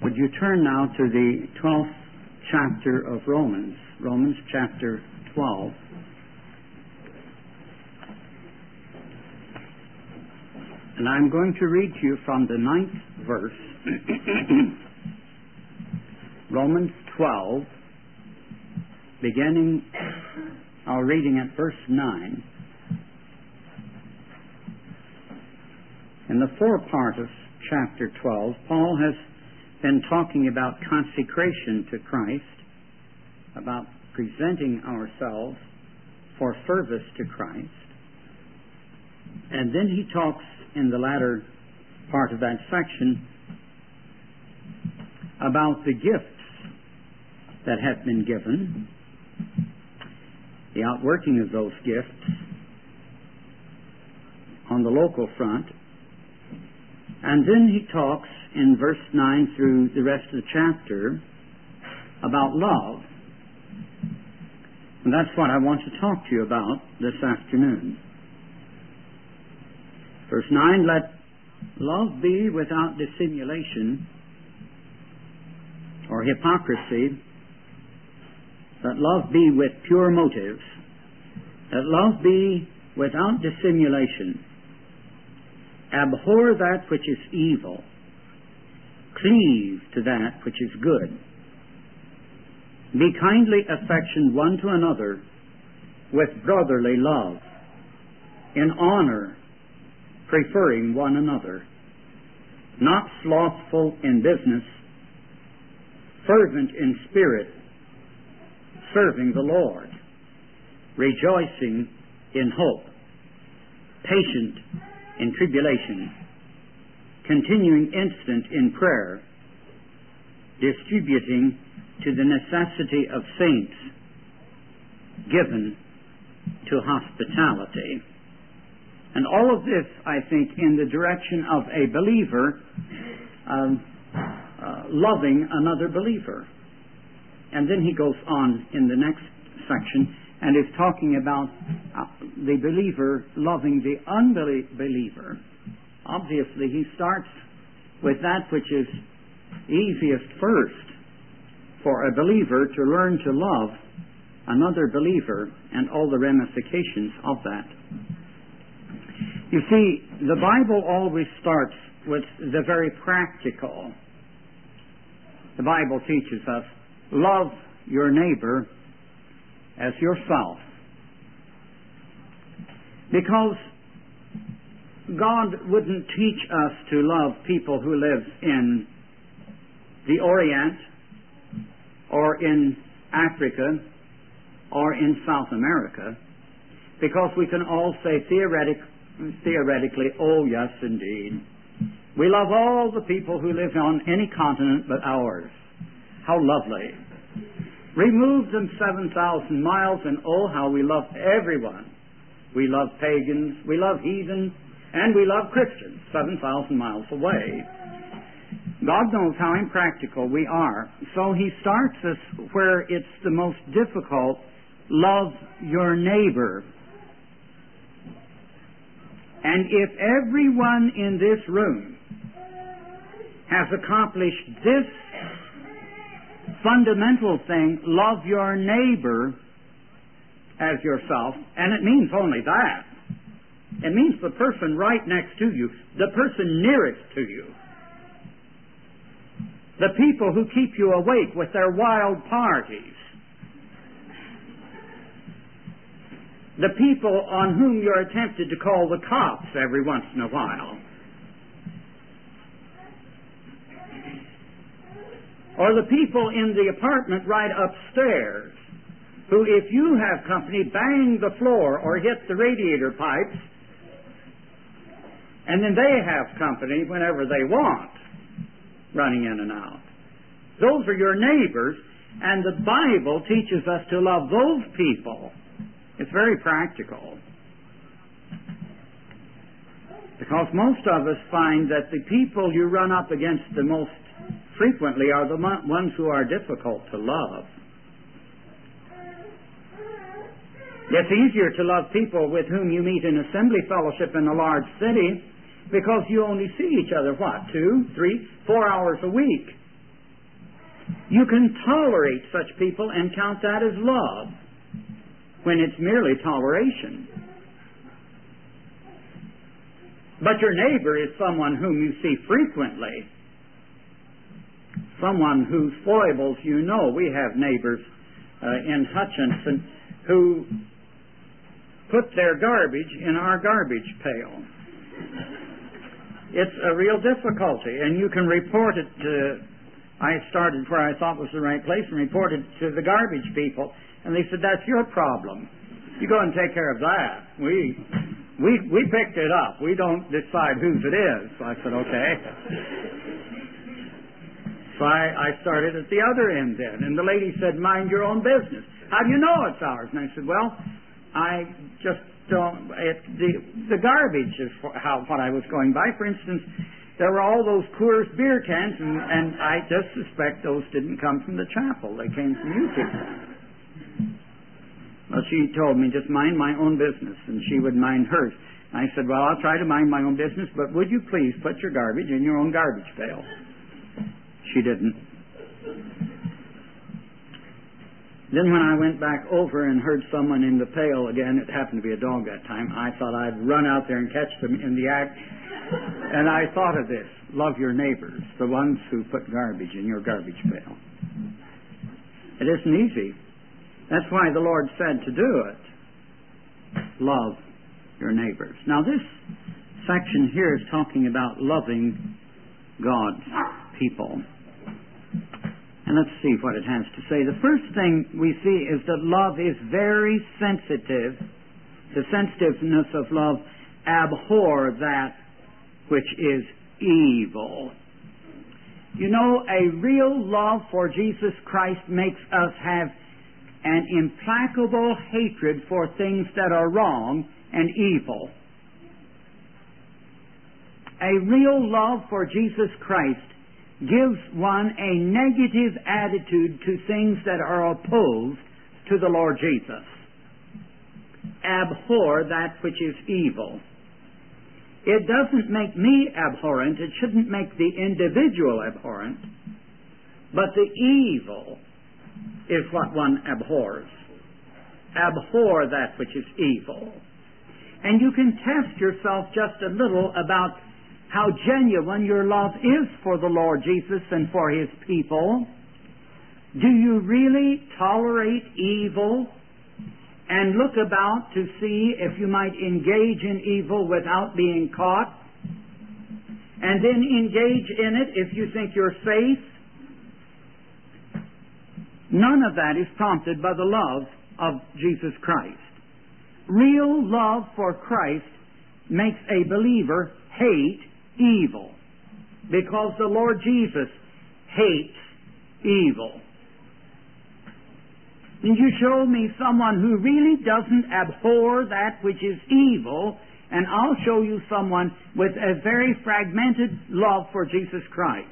Would you turn now to the 12th chapter of Romans, Romans chapter 12. And I'm going to read to you from the 9th verse, Romans 12, beginning our reading at verse 9. In the forepart of chapter 12, Paul has been talking about consecration to Christ, about presenting ourselves for service to Christ. And then he talks in the latter part of that section about the gifts that have been given, the outworking of those gifts on the local front. And then he talks in verse 9 through the rest of the chapter about love. And that's what I want to talk to you about this afternoon. Verse 9, let love be without dissimulation or hypocrisy. Let love be with pure motives. Let love be without dissimulation. Abhor that which is evil. Cleave to that which is good. Be kindly affectioned one to another with brotherly love, in honor, preferring one another, not slothful in business, fervent in spirit, serving the Lord, rejoicing in hope, patient in tribulation, continuing instant in prayer, distributing to the necessity of saints, given to hospitality. And all of this, I think, in the direction of a believer loving another believer. And then he goes on in the next section and is talking about the believer loving the unbeliever. Obviously, he starts with that which is easiest first for a believer to learn to love another believer and all the ramifications of that. You see, the Bible always starts with the very practical. The Bible teaches us, love your neighbor as yourself. Because God wouldn't teach us to love people who live in the Orient or in Africa or in South America, because we can all say theoretically, oh yes indeed, we love all the people who live on any continent but ours. How lovely. Remove them 7,000 miles and oh how we love everyone. We love pagans, we love heathen, and we love Christians 7,000 miles away. God knows how impractical we are. So he starts us where it's the most difficult. Love your neighbor. And if everyone in this room has accomplished this fundamental thing, love your neighbor as yourself, and it means only that. It means the person right next to you, the person nearest to you, the people who keep you awake with their wild parties, the people on whom you're tempted to call the cops every once in a while, or the people in the apartment right upstairs who, if you have company, bang the floor or hit the radiator pipes, and then they have company whenever they want, running in and out. Those are your neighbors, and the Bible teaches us to love those people. It's very practical. Because most of us find that the people you run up against the most frequently are the ones who are difficult to love. It's easier to love people with whom you meet in assembly fellowship in a large city because you only see each other, 2, 3, 4 hours a week. You can tolerate such people and count that as love when it's merely toleration. But your neighbor is someone whom you see frequently, someone whose foibles you know. We have neighbors in Hutchinson who put their garbage in our garbage pail. It's a real difficulty, and you can report it to... I started where I thought was the right place and reported to the garbage people, and they said, "That's your problem. You go and take care of that. We picked it up. We don't decide whose it is." So I said, "Okay." So I started at the other end then, and the lady said, "Mind your own business. How do you know it's ours?" And I said, "Well, I just don't... The garbage is what I was going by. For instance, there were all those Coors beer cans, and I just suspect those didn't come from the chapel. They came from you people." Well, she told me, "Just mind my own business," and she would mind hers. I said, "Well, I'll try to mind my own business, but would you please put your garbage in your own garbage pail?" She didn't. Then when I went back over and heard someone in the pail again, it happened to be a dog that time, I thought I'd run out there and catch them in the act. And I thought of this: love your neighbors, the ones who put garbage in your garbage pail. It isn't easy. That's why the Lord said to do it. Love your neighbors. Now this section here is talking about loving God's people. And let's see what it has to say. The first thing we see is that love is very sensitive. The sensitiveness of love: abhor that which is evil. You know, a real love for Jesus Christ makes us have an implacable hatred for things that are wrong and evil. A real love for Jesus Christ gives one a negative attitude to things that are opposed to the Lord Jesus. Abhor that which is evil. It doesn't make me abhorrent. It shouldn't make the individual abhorrent. But the evil is what one abhors. Abhor that which is evil. And you can test yourself just a little about how genuine your love is for the Lord Jesus and for His people. Do you really tolerate evil and look about to see if you might engage in evil without being caught, and then engage in it if you think you're safe? None of that is prompted by the love of Jesus Christ. Real love for Christ makes a believer hate evil, because the Lord Jesus hates evil. And you show me someone who really doesn't abhor that which is evil, and I'll show you someone with a very fragmented love for Jesus Christ.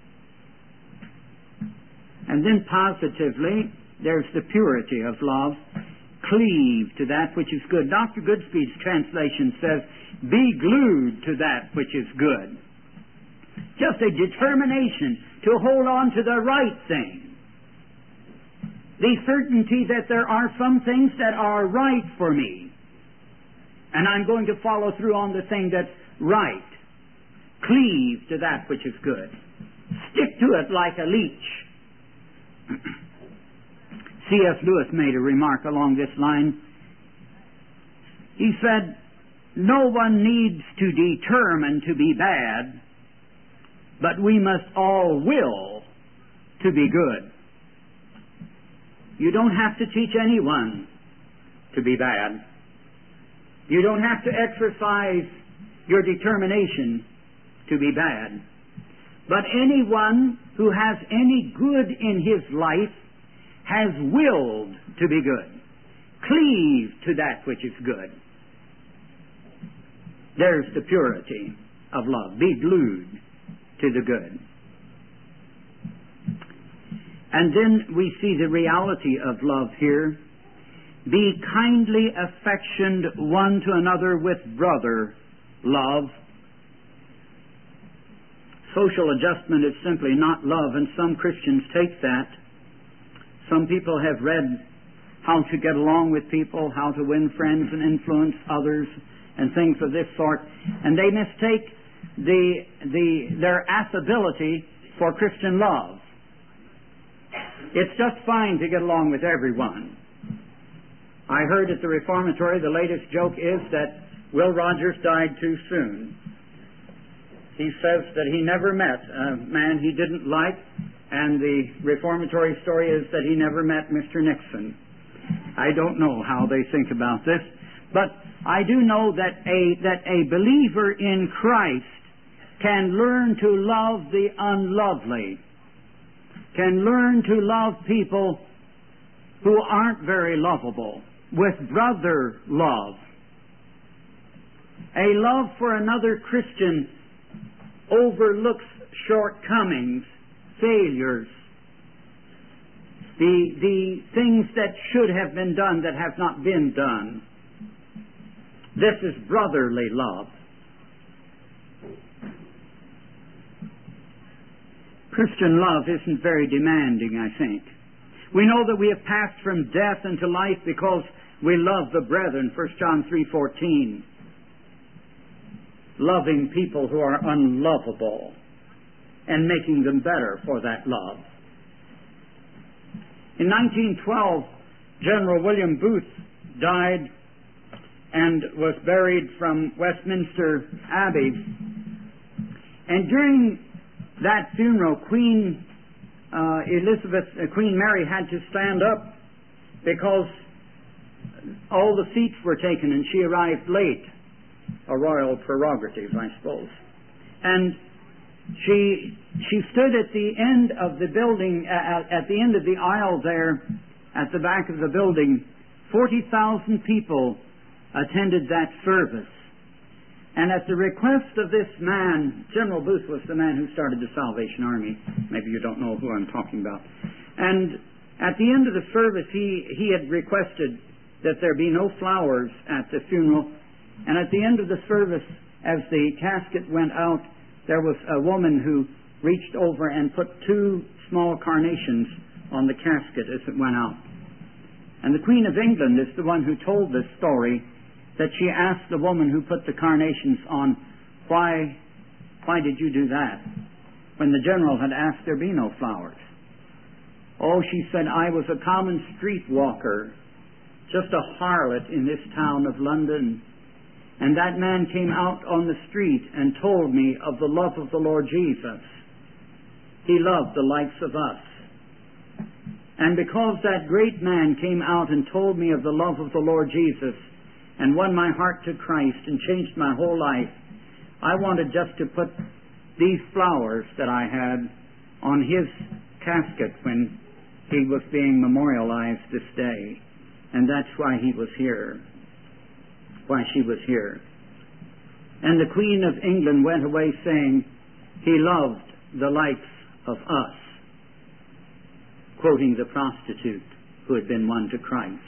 And then positively, there's the purity of love. Cleave to that which is good. Dr. Goodspeed's translation says, be glued to that which is good. Just a determination to hold on to the right thing. The certainty that there are some things that are right for me, and I'm going to follow through on the thing that's right. Cleave to that which is good. Stick to it like a leech. C.S. Lewis made a remark along this line. He said, no one needs to determine to be bad, but we must all will to be good. You don't have to teach anyone to be bad. You don't have to exercise your determination to be bad. But anyone who has any good in his life has willed to be good. Cleave to that which is good. There's the purity of love. Be glued to the good. And then we see the reality of love here. Be kindly affectioned one to another with brother love. social adjustment is simply not love, and some Christians take that. Some people have read how to get along with people, how to win friends and influence others, and things of this sort, and they mistake their affability for Christian love. It's just fine to get along with everyone. I heard at the reformatory the latest joke is that Will Rogers died too soon. He says that he never met a man he didn't like, and the reformatory story is that he never met Mr. Nixon. I don't know how they think about this, but I do know that a believer in Christ can learn to love the unlovely, can learn to love people who aren't very lovable, with brother love. A love for another Christian overlooks shortcomings, failures, the things that should have been done that have not been done. This is brotherly love. Christian love isn't very demanding, I think. We know that we have passed from death into life because we love the brethren, 1 John 3:14. Loving people who are unlovable and making them better for that love. In 1912, General William Booth died and was buried from Westminster Abbey. And during that funeral, Queen Mary had to stand up because all the seats were taken and she arrived late. A royal prerogative, I suppose. And she stood at the end of the building, at the end of the aisle there, at the back of the building. 40,000 people attended that service. And at the request of this man, General Booth was the man who started the Salvation Army. Maybe you don't know who I'm talking about. And at the end of the service, he had requested that there be no flowers at the funeral. And at the end of the service, as the casket went out, there was a woman who reached over and put 2 small carnations on the casket as it went out. And the Queen of England is the one who told this story, that she asked the woman who put the carnations on, why did you do that? When the general had asked there be no flowers. Oh, she said, I was a common street walker, just a harlot in this town of London. And that man came out on the street and told me of the love of the Lord Jesus. He loved the likes of us. And because that great man came out and told me of the love of the Lord Jesus and won my heart to Christ and changed my whole life, I wanted just to put these flowers that I had on his casket when he was being memorialized this day. And that's why he was here. Why she was here. And the Queen of England went away saying, he loved the likes of us, quoting the prostitute who had been won to Christ.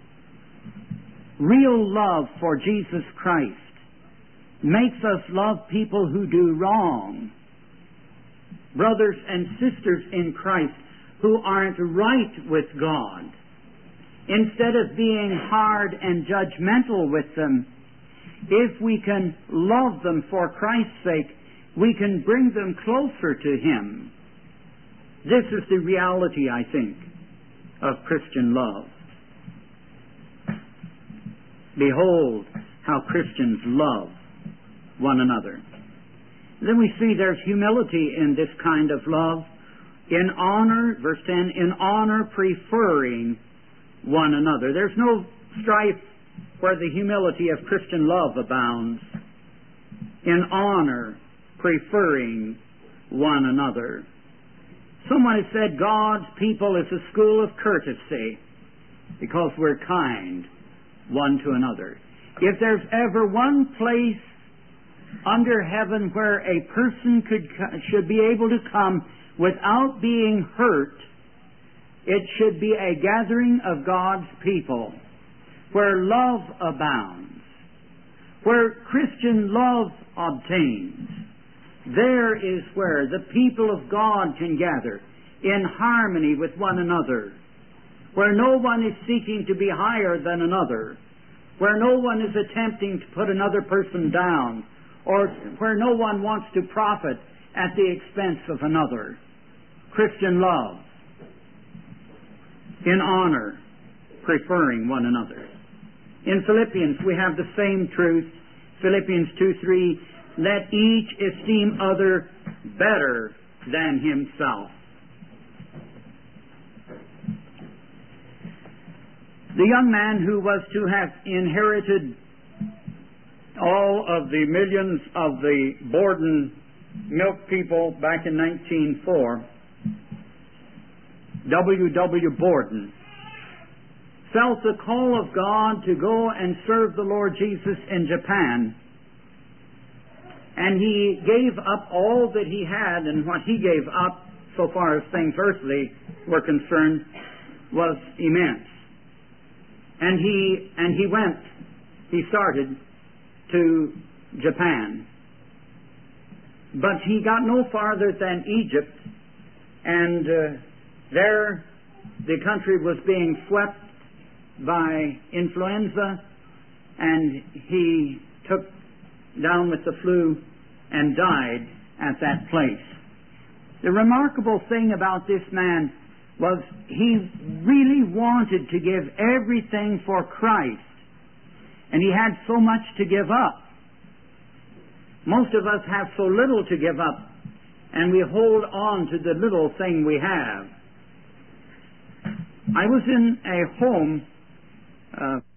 Real love for Jesus Christ makes us love people who do wrong. Brothers and sisters in Christ who aren't right with God. Instead of being hard and judgmental with them, if we can love them for Christ's sake, we can bring them closer to Him. This is the reality, I think, of Christian love. Behold how Christians love one another. Then we see there's humility in this kind of love. In honor, verse 10, in honor preferring one another. There's no strife where the humility of Christian love abounds. In honor, preferring one another. Someone has said God's people is a school of courtesy because we're kind one to another. If there's ever one place under heaven where a person should be able to come without being hurt, it should be a gathering of God's people where love abounds, where Christian love obtains, There is where the people of God can gather in harmony with one another, where no one is seeking to be higher than another, where no one is attempting to put another person down, or where no one wants to profit at the expense of another. Christian love, in honor, preferring one another. In Philippians, we have the same truth. Philippians 2:3, let each esteem other better than himself. The young man who was to have inherited all of the millions of the Borden milk people back in 1904, W. Borden, felt the call of God to go and serve the Lord Jesus in Japan. And he gave up all that he had, and what he gave up, so far as things earthly were concerned, was immense. And he started to Japan. But he got no farther than Egypt, and there the country was being swept by influenza, and he took down with the flu and died at that place. The remarkable thing about this man was he really wanted to give everything for Christ, and he had so much to give up. Most of us have so little to give up, and we hold on to the little thing we have. I was in a home